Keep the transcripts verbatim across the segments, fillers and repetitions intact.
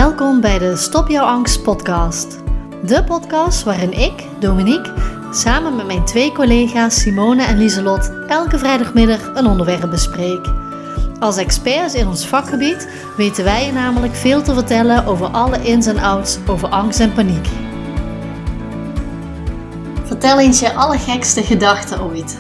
Welkom bij de Stop Jouw Angst podcast. De podcast waarin ik, Dominique, samen met mijn twee collega's Simone en Lieselot elke vrijdagmiddag een onderwerp bespreek. Als experts in ons vakgebied weten wij je namelijk veel te vertellen over alle ins en outs over angst en paniek. Vertel eens je allergekste gedachten ooit.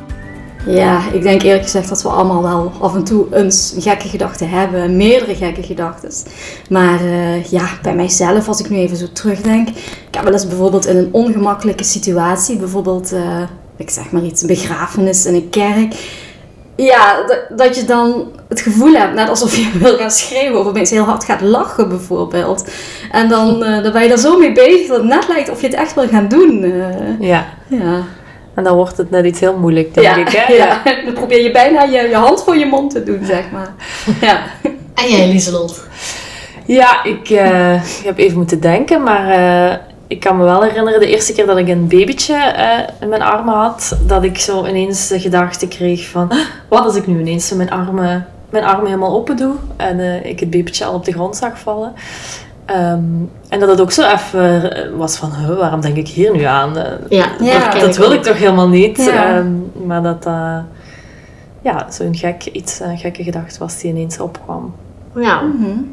Ja, ik denk eerlijk gezegd dat we allemaal wel af en toe eens gekke gedachten hebben. Meerdere gekke gedachten. Maar uh, ja, bij mijzelf, als ik nu even zo terugdenk. Ik heb wel eens bijvoorbeeld in een ongemakkelijke situatie. Bijvoorbeeld, uh, ik zeg maar iets, een begrafenis in een kerk. Ja, d- dat je dan het gevoel hebt, net alsof je wil gaan schreeuwen. Of opeens heel hard gaat lachen bijvoorbeeld. En dan, uh, dan ben je er zo mee bezig dat het net lijkt of je het echt wil gaan doen. Uh, ja. ja. En dan wordt het net iets heel moeilijk, denk ja, ik. Hè? Ja. Ja. Dan probeer je bijna je, je hand voor je mond te doen, zeg maar. Ja. En jij, Lieselot? Ja, ik, uh, ik heb even moeten denken, maar uh, ik kan me wel herinneren de eerste keer dat ik een babytje uh, in mijn armen had, dat ik zo ineens de gedachte kreeg van, wat als ik nu ineens mijn armen, mijn armen helemaal open doe en uh, ik het babytje al op de grond zag vallen. Um, en dat het ook zo even was van, huh, waarom denk ik hier nu aan? Uh, ja, ja, dat, dat wil ik toch helemaal niet. Ja. Um, maar dat uh, ja, zo'n gek, iets, uh, gekke gedachte was die ineens opkwam. Ja. Mm-hmm.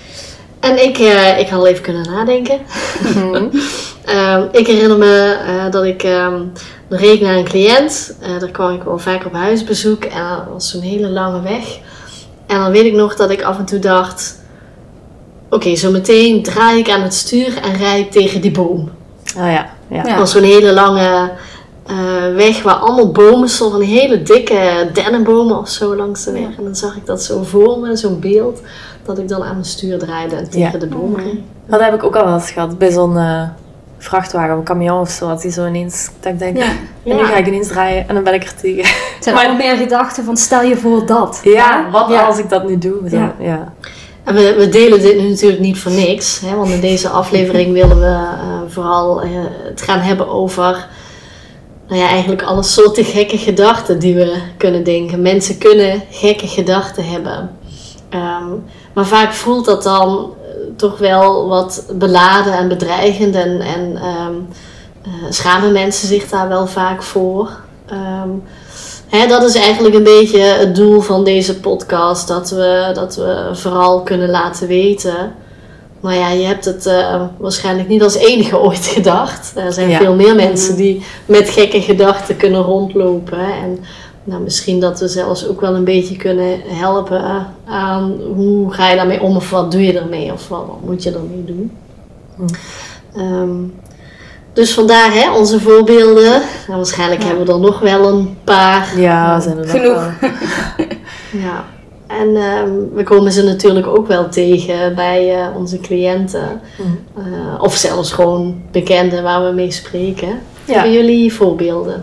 En ik, uh, ik had al even kunnen nadenken. Mm-hmm. uh, ik herinner me uh, dat ik um, reed naar een cliënt. Uh, daar kwam ik wel vaak op huisbezoek. En dat was zo'n hele lange weg. En dan weet ik nog dat ik af en toe dacht... Oké, okay, zo meteen draai ik aan het stuur en rijd ik tegen die boom. Oh ja, ja. Dat was zo'n hele lange uh, weg waar allemaal bomen stonden. Van hele dikke dennenbomen of zo langs de weg. Ja. En dan zag ik dat zo voor me, zo'n beeld. Dat ik dan aan mijn stuur draaide en tegen ja. de boom reed. Dat heb ik ook al wel eens gehad. Bij zo'n uh, vrachtwagen of een camion of zo. Dat die zo ineens, dat ik denk, ja. en nu ja. ga ik ineens draaien en dan ben ik er tegen. Het zijn maar meer gedachten van stel je voor dat. Ja, ja. wat ja. als ik dat nu doe? Zo, ja. ja. En we, we delen dit nu natuurlijk niet voor niks. Hè? Want in deze aflevering willen we uh, vooral uh, het gaan hebben over... Nou ja, eigenlijk alle soorten gekke gedachten die we kunnen denken. Mensen kunnen gekke gedachten hebben. Um, maar vaak voelt dat dan uh, toch wel wat beladen en bedreigend. En, en um, uh, schamen mensen zich daar wel vaak voor. Um, He, dat is eigenlijk een beetje het doel van deze podcast. Dat we, dat we vooral kunnen laten weten. Maar ja, je hebt het uh, waarschijnlijk niet als enige ooit gedacht. Er zijn ja. veel meer mensen die met gekke gedachten kunnen rondlopen. Hè. En nou, misschien dat we zelfs ook wel een beetje kunnen helpen aan hoe ga je daarmee om. Of wat doe je ermee. Of wat, wat moet je ermee doen. Hmm. Um, Dus vandaar hè, onze voorbeelden. En waarschijnlijk ja. hebben we er nog wel een paar. Ja, zijn er genoeg. Ja. En um, we komen ze natuurlijk ook wel tegen bij uh, onze cliënten. Mm. Uh, of zelfs gewoon bekenden waar we mee spreken. Ja. Hebben jullie voorbeelden?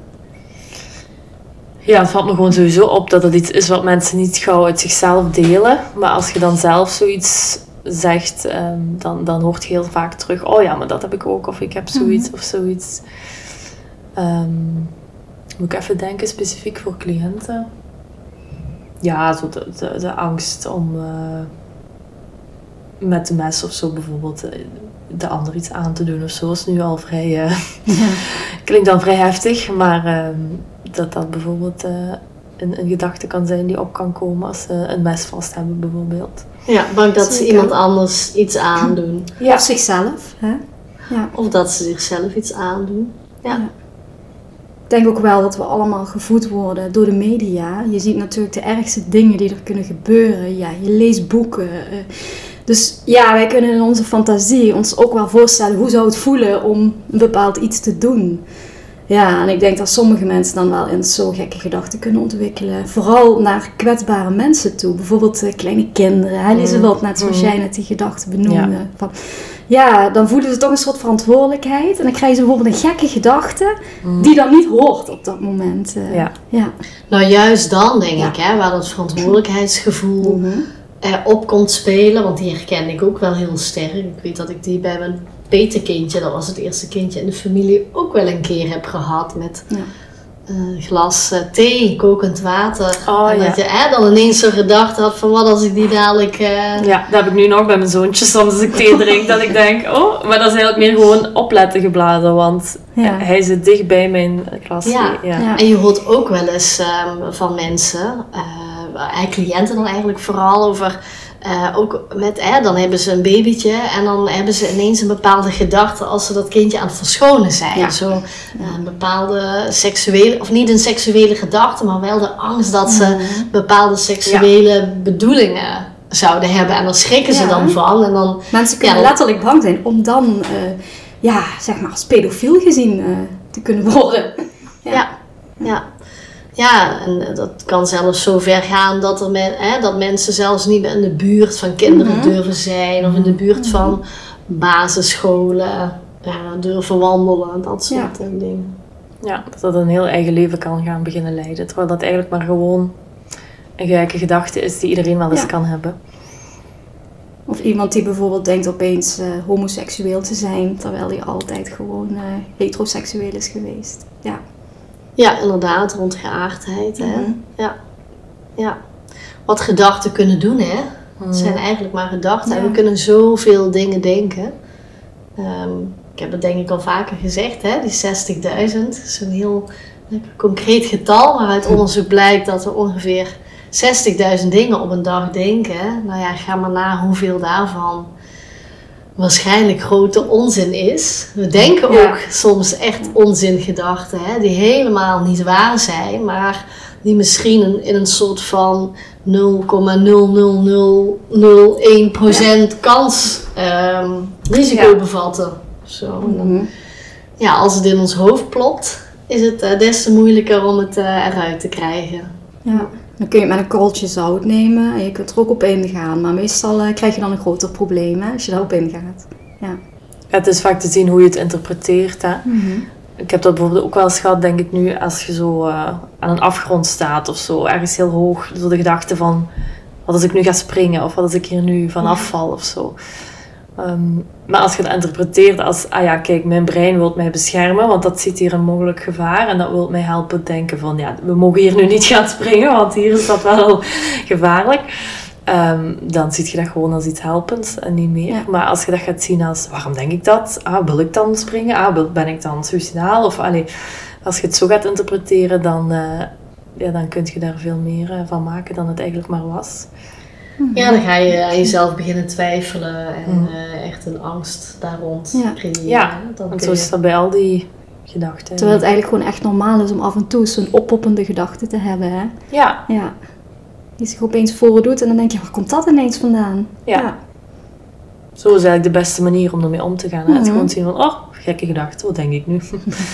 Ja, het valt me gewoon sowieso op dat het iets is wat mensen niet gauw uit zichzelf delen. Maar als je dan zelf zoiets... zegt, um, dan, dan hoort je heel vaak terug, oh ja, maar dat heb ik ook, of ik heb zoiets, mm-hmm. of zoiets. Um, moet ik even denken, specifiek voor cliënten? Ja, zo de, de, de angst om uh, met de mes of zo bijvoorbeeld de ander iets aan te doen of zo, is nu al vrij, uh, ja. klinkt dan vrij heftig, maar um, dat dat bijvoorbeeld uh, een, een gedachte kan zijn die op kan komen als ze een mes vast hebben bijvoorbeeld. Ja, bang dat ze iemand anders iets aandoen. Ja. Of zichzelf. Hè? Ja. Of dat ze zichzelf iets aandoen. Ja. Ja. Ik denk ook wel dat we allemaal gevoed worden door de media. Je ziet natuurlijk de ergste dingen die er kunnen gebeuren. Ja, je leest boeken. Dus ja, wij kunnen in onze fantasie ons ook wel voorstellen hoe zou het voelen om een bepaald iets te doen. Ja, en ik denk dat sommige mensen dan wel eens zo gekke gedachten kunnen ontwikkelen. Vooral naar kwetsbare mensen toe. Bijvoorbeeld uh, kleine kinderen. Hè, Lieselot, net zoals jij net die gedachten benoemde. Ja. Van, ja, dan voelen ze toch een soort verantwoordelijkheid. En dan krijgen ze bijvoorbeeld een gekke gedachte mm. die dan niet hoort op dat moment. Uh, ja. Ja. Nou, juist dan denk ja. ik, hè, waar dat verantwoordelijkheidsgevoel mm-hmm. erop komt spelen. Want die herken ik ook wel heel sterk. Ik weet dat ik die bij mijn petekindje, dat was het eerste kindje in de familie, ook wel een keer heb gehad met... Ja. een glas uh, thee, kokend water. Oh, en ja. dat je hè, dan ineens zo'n gedachte had van wat als ik die dadelijk... Uh... Ja, dat heb ik nu nog bij mijn zoontje soms als ik thee drink. Dat ik denk, oh, maar dat is eigenlijk meer gewoon opletten geblazen. Want ja. hij zit dicht bij mijn glas thee. Ja. Ja. Ja. En je hoort ook wel eens um, van mensen, uh, cliënten dan eigenlijk vooral over... Uh, ook met, hè, dan hebben ze een babytje en dan hebben ze ineens een bepaalde gedachte als ze dat kindje aan het verschonen zijn. Ja. Zo uh, een bepaalde seksuele, of niet een seksuele gedachte, maar wel de angst dat ze mm-hmm. bepaalde seksuele ja. bedoelingen zouden hebben. En daar schrikken ja. ze dan van. En dan, Mensen kunnen ja, letterlijk bang zijn om dan, uh, ja, zeg maar als pedofiel gezien uh, te kunnen worden. Ja, ja. ja. Ja, en dat kan zelfs zo ver gaan dat, er men, hè, dat mensen zelfs niet meer in de buurt van kinderen mm-hmm. durven zijn. Of in de buurt van basisscholen ja, durven wandelen. Dat soort ja. dingen. Ja, dat dat een heel eigen leven kan gaan beginnen leiden. Terwijl dat eigenlijk maar gewoon een gekke gedachte is die iedereen wel eens ja. kan hebben. Of iemand die bijvoorbeeld denkt opeens uh, homoseksueel te zijn. Terwijl hij altijd gewoon uh, heteroseksueel is geweest. Ja. Ja, inderdaad, rond geaardheid. Hè? Mm-hmm. Ja. ja. Wat gedachten kunnen doen, hè? Mm. Het zijn eigenlijk maar gedachten. Ja. En we kunnen zoveel dingen denken. Um, ik heb het denk ik al vaker gezegd, hè? Die zestigduizend. Dat is een heel concreet getal. Maar uit onderzoek blijkt dat we ongeveer zestigduizend dingen op een dag denken. Nou ja, ga maar na hoeveel daarvan waarschijnlijk grote onzin is. We denken ja. ook soms echt onzingedachten, hè, die helemaal niet waar zijn, maar die misschien in een soort van nul komma nul nul nul nul één procent ja. kans um, risico ja. bevatten. Zo. Mm-hmm. Ja, als het in ons hoofd plopt, is het uh, des te moeilijker om het uh, eruit te krijgen. Ja. Dan kun je het met een korreltje zout nemen en je kunt er ook op ingaan. Maar meestal uh, krijg je dan een groter probleem hè, als je daarop ingaat. Ja. Ja, het is vaak te zien hoe je het interpreteert. Hè? Mm-hmm. Ik heb dat bijvoorbeeld ook wel eens gehad, denk ik nu, als je zo uh, aan een afgrond staat of zo. Ergens heel hoog. Zo de gedachte van, wat als ik nu ga springen of wat als ik hier nu van afval of zo. Um, maar als je het interpreteert als, ah ja, kijk, mijn brein wil mij beschermen, want dat ziet hier een mogelijk gevaar en dat wil mij helpen denken van, ja, we mogen hier nu niet gaan springen, want hier is dat wel gevaarlijk. Um, dan zie je dat gewoon als iets helpends en niet meer. Ja. Maar als je dat gaat zien als, waarom denk ik dat? Ah, wil ik dan springen? Ah, ben ik dan suicidaal? Of, allee, als je het zo gaat interpreteren, dan, uh, ja, dan kun je daar veel meer uh, van maken dan het eigenlijk maar was. Ja, dan ga je aan jezelf beginnen twijfelen en mm. uh, echt een angst daar rond ja. creëren. Ja, dan want zo is dat bij al die gedachten. Terwijl het eigenlijk gewoon echt normaal is om af en toe zo'n oppoppende gedachte te hebben. Hè? Ja. ja. Die zich opeens voordoet en dan denk je, waar komt dat ineens vandaan? Ja. ja. Zo is eigenlijk de beste manier om ermee om te gaan. Hè? Mm-hmm. Het gewoon zien van, oh, gekke gedachte, wat denk ik nu?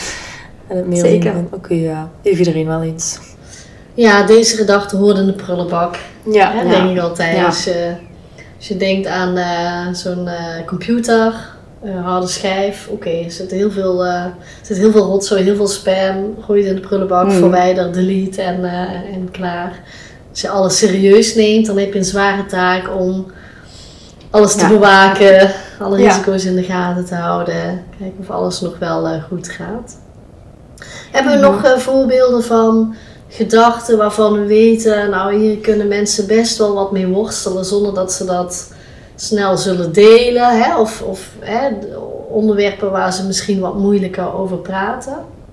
En het meer Zeker. Oké, okay, ja, heeft iedereen wel eens. Ja, deze gedachte hoort in de prullenbak. Ja, ja, ja. denk ik altijd. Ja. Als, je, als je denkt aan uh, zo'n uh, computer, uh, harde schijf, oké, okay, er zit heel veel, uh, er zit heel veel rotzooi, heel veel spam, gooi het in de prullenbak, mm. verwijder, delete en, uh, en klaar. Als je alles serieus neemt, dan heb je een zware taak om alles te ja. bewaken, alle risico's ja. in de gaten te houden, kijken of alles nog wel uh, goed gaat. Hebben we mm. nog uh, voorbeelden van gedachten waarvan we weten, nou hier kunnen mensen best wel wat mee worstelen zonder dat ze dat snel zullen delen, hè? Of, of hè, onderwerpen waar ze misschien wat moeilijker over praten?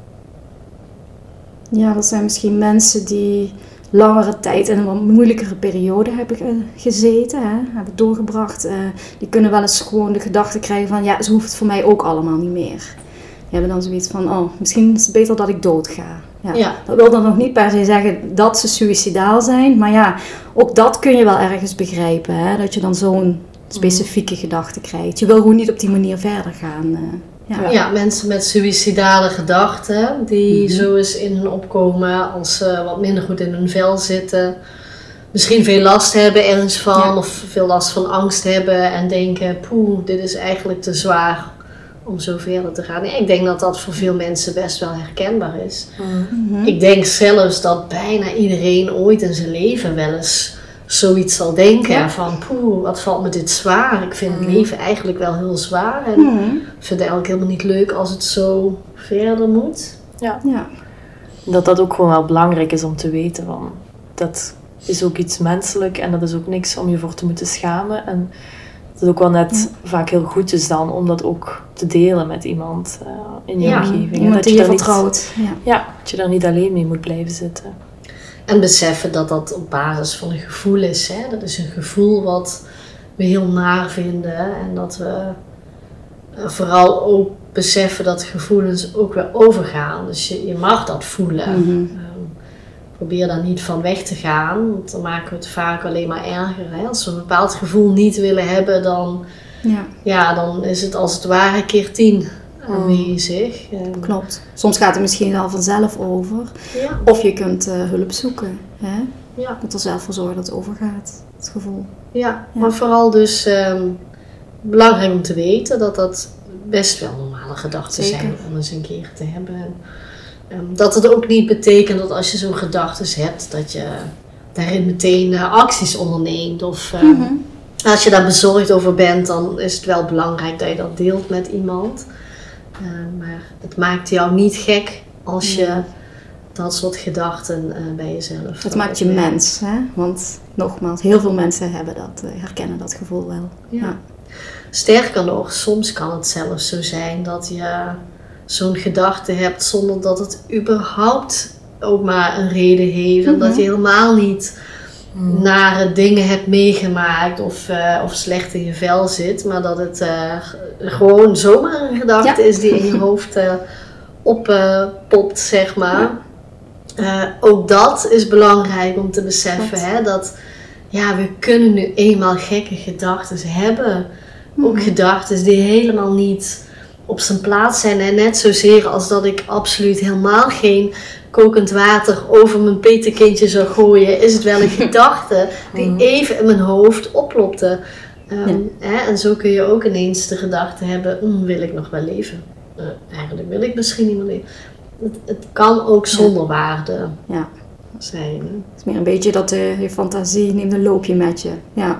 Ja, dat zijn misschien mensen die langere tijd in een wat moeilijkere periode hebben gezeten, hè? Hebben doorgebracht. Uh, die kunnen wel eens gewoon de gedachte krijgen van, ja, zo hoeft het voor mij ook allemaal niet meer. Die hebben dan zoiets van, oh, misschien is het beter dat ik doodga. Ja, ja. Dat wil dan nog niet per se zeggen dat ze suïcidaal zijn. Maar ja, ook dat kun je wel ergens begrijpen. Hè? Dat je dan zo'n specifieke mm. gedachte krijgt. Je wil gewoon niet op die manier verder gaan. Uh, ja. ja, mensen met suïcidale gedachten. Die mm-hmm. zo eens in hun opkomen als ze wat minder goed in hun vel zitten. Misschien veel last hebben ergens van. Ja. Of veel last van angst hebben. En denken, poeh, dit is eigenlijk te zwaar om zo verder te gaan. Ik denk dat dat voor veel mensen best wel herkenbaar is. Mm-hmm. Ik denk zelfs dat bijna iedereen ooit in zijn leven wel eens zoiets zal denken. Ja. Van, poeh, wat valt me dit zwaar. Ik vind mm-hmm. het leven eigenlijk wel heel zwaar. En mm-hmm. vind het eigenlijk helemaal niet leuk als het zo verder moet. Ja. ja. Dat dat ook gewoon wel belangrijk is om te weten. Van, dat is ook iets menselijk en dat is ook niks om je voor te moeten schamen. En dat het ook wel net ja. vaak heel goed is dan om dat ook te delen met iemand uh, in je ja, omgeving. Iemand dat die je je vertrouwt. Niet, ja. ja, dat je daar niet alleen mee moet blijven zitten. En beseffen dat dat op basis van een gevoel is. Hè? Dat is een gevoel wat we heel naar vinden. En dat we vooral ook beseffen dat gevoelens ook weer overgaan. Dus je, je mag dat voelen. Mm-hmm. Um, probeer daar niet van weg te gaan. Want dan maken we het vaak alleen maar erger. Hè? Als we een bepaald gevoel niet willen hebben, dan, ja. Ja, dan is het als het ware keer tien aanwezig. Um, Klopt. Soms gaat het misschien al vanzelf over. Ja. Of je kunt uh, hulp zoeken. Hè? Ja. Je kunt er zelf voor zorgen dat het overgaat. Het gevoel. Ja, ja. Maar vooral dus um, belangrijk om te weten dat dat best wel normale gedachten Zeker. zijn om eens een keer te hebben. En, um, dat het ook niet betekent dat als je zo'n gedachten hebt, dat je daarin meteen uh, acties onderneemt. Of uh, mm-hmm. als je daar bezorgd over bent, dan is het wel belangrijk dat je dat deelt met iemand. Uh, maar het maakt jou niet gek als je mm. dat soort gedachten uh, bij jezelf. Het maakt je mens, hè? Want nogmaals, heel veel mensen hebben dat, uh, herkennen dat gevoel wel. Ja. Ja. Sterker nog, soms kan het zelfs zo zijn dat je zo'n gedachte hebt zonder dat het überhaupt ook maar een reden heeft. Mm-hmm. En dat je helemaal niet mm. nare dingen hebt meegemaakt of, uh, of slecht in je vel zit. Maar dat het uh, gewoon zomaar een gedachte ja. is die in je hoofd uh, oppopt, uh, zeg maar. Ja. Uh, ook dat is belangrijk om te beseffen. Hè, dat ja, we kunnen nu eenmaal gekke gedachten hebben. Mm-hmm. Ook gedachten die helemaal niet op zijn plaats zijn. En net zozeer als dat ik absoluut helemaal geen kokend water over mijn petekindje zou gooien, is het wel een gedachte die mm. even in mijn hoofd oplopte. Um, ja. hè, en zo kun je ook ineens de gedachte hebben, mm, wil ik nog wel leven? Uh, eigenlijk wil ik misschien niet meer leven. Het, het kan ook zonder ja. waarde ja. zijn. Hè? Het is meer een beetje dat uh, je fantasie neemt een loopje met je. Ja.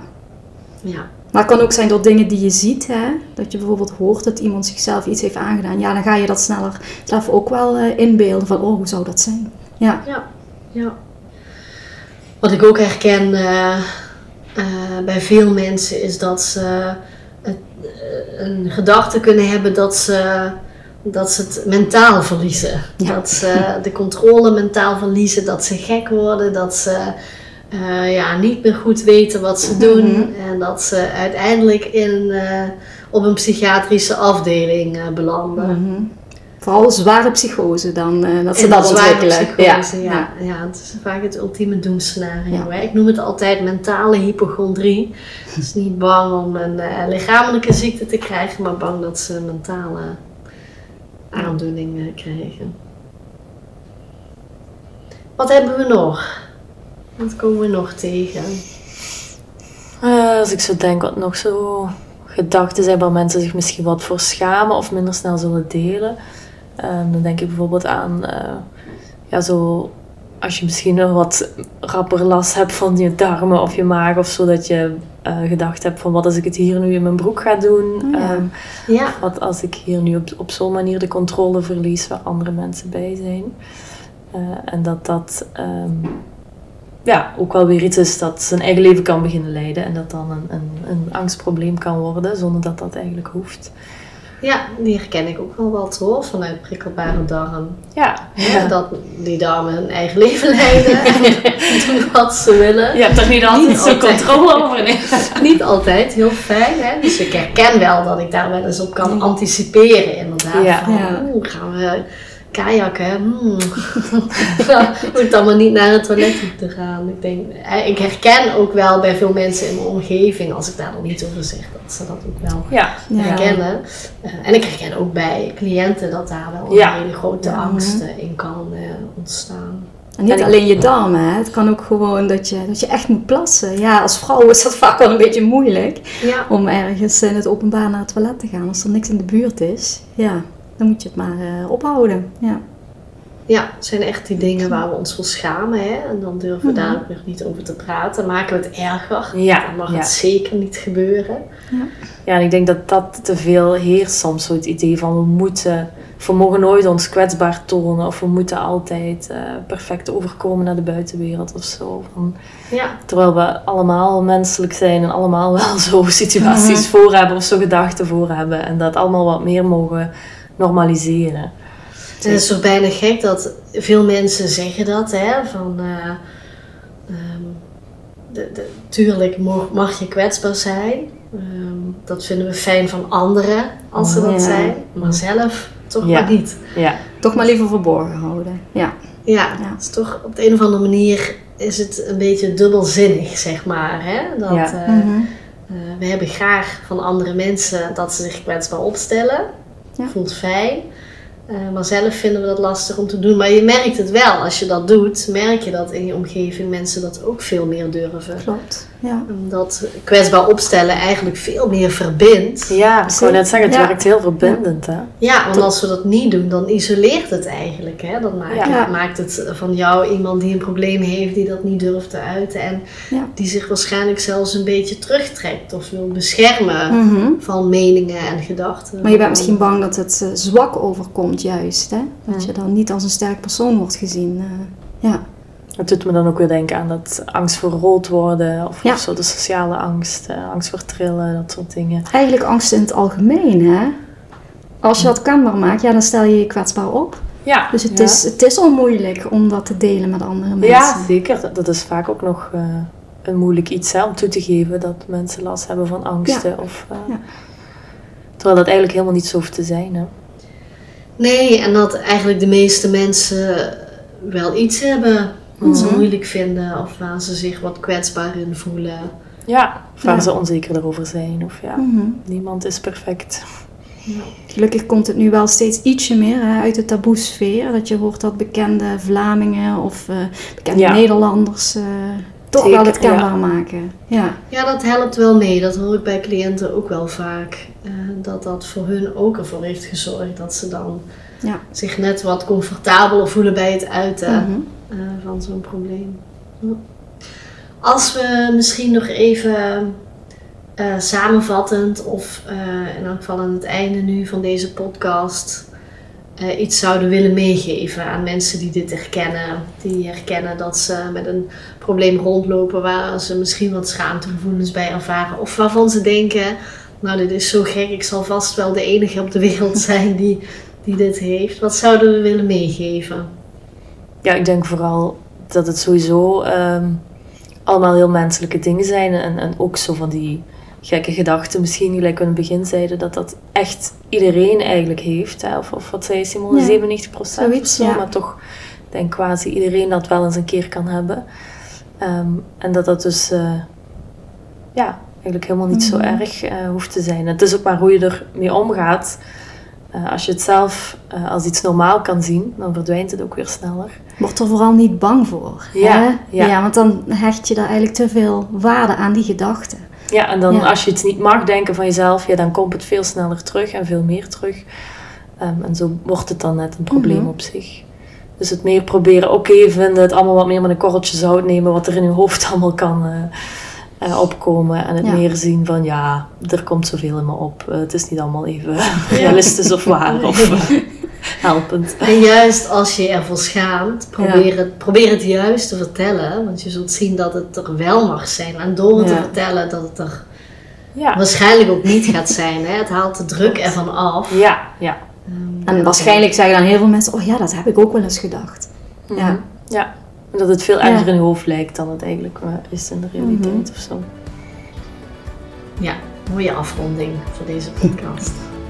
Ja. Maar het kan ook zijn door dingen die je ziet, hè? Dat je bijvoorbeeld hoort dat iemand zichzelf iets heeft aangedaan. Ja, dan ga je dat sneller zelf ook wel uh, inbeelden van, oh, hoe zou dat zijn? Ja. Ja, ja. Wat ik ook herken uh, uh, bij veel mensen is dat ze uh, een gedachte kunnen hebben dat ze, dat ze het mentaal verliezen. Ja. Dat ze de controle mentaal verliezen, dat ze gek worden, dat ze Uh, ja, niet meer goed weten wat ze doen. Mm-hmm. En dat ze uiteindelijk in, uh, op een psychiatrische afdeling uh, belanden. Mm-hmm. Vooral zware psychose dan, uh, dat ze en dat ontwikkelen. Psychose, ja. Ja. Ja, het is vaak het ultieme doemscenario. Ja. Ik noem het altijd mentale hypochondrie. Dus niet bang om een uh, lichamelijke ziekte te krijgen, maar bang dat ze een mentale aandoening uh, krijgen. Wat hebben we nog? Wat komen we nog tegen? Uh, als ik zo denk, wat nog zo gedachten zijn waar mensen zich misschien wat voor schamen of minder snel zullen delen. Uh, dan denk ik bijvoorbeeld aan, uh, ja, zo, als je misschien nog wat rapper last hebt van je darmen of je maag of zo, dat je uh, gedacht hebt van wat als ik het hier nu in mijn broek ga doen. Ja. Um, ja. Wat als ik hier nu op, op zo'n manier de controle verlies waar andere mensen bij zijn. Uh, en dat dat Um, ja, ook wel weer iets is dat zijn eigen leven kan beginnen leiden. En dat dan een, een, een angstprobleem kan worden, zonder dat dat eigenlijk hoeft. Ja, die herken ik ook wel wat hoor, vanuit prikkelbare darm. Ja. ja. ja dat die darmen hun eigen leven leiden en doen wat ze willen. Je hebt er niet altijd niet zo altijd. controle over. Nee. Niet altijd, heel fijn. Hè? Dus ik herken wel dat ik daar wel eens op kan anticiperen inderdaad. Ja. Van, Ja. Oeh, gaan we kajakken, hmm. Moet ik dan maar niet naar het toilet te gaan. Ik denk, ik herken ook wel bij veel mensen in mijn omgeving, als ik daar nog niet over zeg, dat ze dat ook wel ja. herkennen. Ja. En ik herken ook bij cliënten dat daar wel een ja. hele grote ja. angst in kan uh, ontstaan. En niet alleen je darmen, hè. Het kan ook gewoon dat je, dat je echt moet plassen. Ja, als vrouw is dat vaak wel een beetje moeilijk ja. om ergens in het openbaar naar het toilet te gaan als er niks in de buurt is. Ja. Dan moet je het maar uh, ophouden. Ja. Ja, het zijn echt die dingen waar we ons voor schamen. Hè? En dan durven we Mhm. daar ook nog niet over te praten. Dan maken we het erger. Ja, Dan mag ja. het zeker niet gebeuren. Ja, en ik denk dat dat te veel heerst soms, zo het idee van we moeten, of we mogen nooit ons kwetsbaar tonen, of we moeten altijd uh, perfect overkomen naar de buitenwereld of zo. Van, Ja, terwijl we allemaal menselijk zijn en allemaal wel zo situaties Mhm. voor hebben of zo gedachten voor hebben. En dat allemaal wat meer mogen normaliseren. het is toch bijna gek dat veel mensen zeggen dat. Hè? Van, uh, um, de, de, tuurlijk mag, mag je kwetsbaar zijn. Um, dat vinden we fijn van anderen als ze dat Ja. zijn. Maar zelf toch Ja. maar niet. Ja, Toch maar liever verborgen houden. Ja. Ja, Ja. het is toch op de een of andere manier is het een beetje dubbelzinnig, zeg maar. Hè? Dat, Ja. uh, Mhm. uh, we hebben graag van andere mensen dat ze zich kwetsbaar opstellen. Ja. Voelt fijn. Uh, maar zelf vinden we dat lastig om te doen. Maar je merkt het wel, als je dat doet, merk je dat in je omgeving mensen dat ook veel meer durven. Klopt. Ja. Omdat kwetsbaar opstellen eigenlijk veel meer verbindt. ja ik wou net zeggen, het Ja. werkt heel verbindend. Hè? Ja, want als we dat niet doen, dan isoleert het eigenlijk. Hè? Dan maakt, Ja. het, maakt het van jou iemand die een probleem heeft, die dat niet durft te uiten. En Ja. die zich waarschijnlijk zelfs een beetje terugtrekt of wil beschermen Mhm. van meningen en gedachten. Maar je bent misschien bang dat het uh, zwak overkomt juist. Hè? Dat je dan niet als een sterk persoon wordt gezien. Uh, ja. Het doet me dan ook weer denken aan dat angst voor rood worden of, Ja. of zo, de sociale angst, uh, angst voor trillen, dat soort dingen. Eigenlijk angst in het algemeen. Hè? Als je dat kenbaar maakt, ja, dan stel je je kwetsbaar op. Ja, Dus het, ja. is, het is al moeilijk om dat te delen met andere mensen. Ja, zeker. Dat- Dat is vaak ook nog uh, een moeilijk iets hè, om toe te geven dat mensen last hebben van angsten. Ja. Of, uh, Ja. Terwijl dat eigenlijk helemaal niet zo hoeft te zijn. Hè. Nee, en dat eigenlijk de meeste mensen wel iets hebben wat ze Mhm. moeilijk vinden of waar ze zich wat kwetsbaar in voelen. Ja, of waar Ja. ze onzeker over zijn. Of ja, Mhm. niemand is perfect. Gelukkig komt het nu wel steeds ietsje meer hè, uit de taboesfeer. Dat je hoort dat bekende Vlamingen of uh, bekende Ja. Nederlanders uh, toch Zeker, wel het kenbaar ja. maken. Ja. Ja, dat helpt wel mee. Dat hoor ik bij cliënten ook wel vaak. Uh, dat dat voor hun ook ervoor heeft gezorgd dat ze dan Ja. zich net wat comfortabeler voelen bij het uiten Mhm. uh, van zo'n probleem. Ja. Als we misschien nog even uh, samenvattend of uh, in elk geval aan het einde nu van deze podcast uh, iets zouden willen meegeven aan mensen die dit herkennen. Die herkennen dat ze met een probleem rondlopen waar ze misschien wat schaamtegevoelens bij ervaren. Of waarvan ze denken, nou dit is zo gek, ik zal vast wel de enige op de wereld zijn die, die dit heeft. Wat zouden we willen meegeven? Ja, ik denk vooral dat het sowieso um, allemaal heel menselijke dingen zijn. En, en ook zo van die gekke gedachten misschien, gelijk aan het begin zeiden, dat dat echt iedereen eigenlijk heeft. Hè? Of, of wat zei Simone, Ja, zevenennegentig procent zoiets, of zo. ja. Maar toch, ik denk quasi iedereen dat wel eens een keer kan hebben. Um, en dat dat dus, uh, ja, eigenlijk helemaal niet Mm-hmm. zo erg uh, hoeft te zijn. Het is ook maar hoe je ermee omgaat. Uh, als je het zelf uh, als iets normaal kan zien, dan verdwijnt het ook weer sneller. Word er vooral niet bang voor. Ja, hè? ja. ja, want dan hecht je daar eigenlijk te veel waarde aan die gedachten. Ja, en dan Ja. als je het niet mag denken van jezelf, ja, dan komt het veel sneller terug en veel meer terug. Um, en zo wordt het dan net een probleem Mhm. op zich. Dus het meer proberen, oké, okay, vinden het allemaal wat meer met een korreltje zout nemen, wat er in je hoofd allemaal kan uh, uh, opkomen. En het Ja. meer zien van, ja, er komt zoveel in me op. Uh, het is niet allemaal even realistisch of waar of uh, helpend. En juist als je je ervoor schaamt, probeer, ja. het, probeer het juist te vertellen. Want je zult zien dat het er wel mag zijn. En door het Ja. te vertellen dat het er Ja, waarschijnlijk ook niet gaat zijn. Hè? Het haalt de druk ervan af. ja, ja. Um, En waarschijnlijk zeggen dan heel veel mensen, oh ja, dat heb ik ook wel eens gedacht. Mhm. Ja. Ja, en dat het veel erger Ja. in je hoofd lijkt dan het eigenlijk uh, is in de realiteit Mhm. of zo. Ja, mooie afronding voor deze podcast.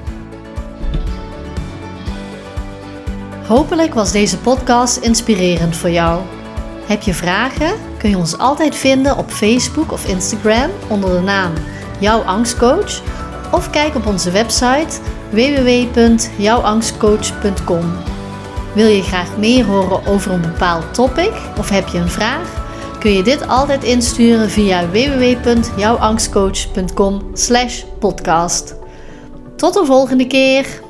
Hopelijk was deze podcast inspirerend voor jou. Heb je vragen? Kun je ons altijd vinden op Facebook of Instagram onder de naam Jouw Angstcoach. Of kijk op onze website w w w punt jouw angstcoach punt com. Wil je graag meer horen over een bepaald topic of heb je een vraag? Kun je dit altijd insturen via w w w punt jouw angstcoach punt com slash podcast. Tot de volgende keer!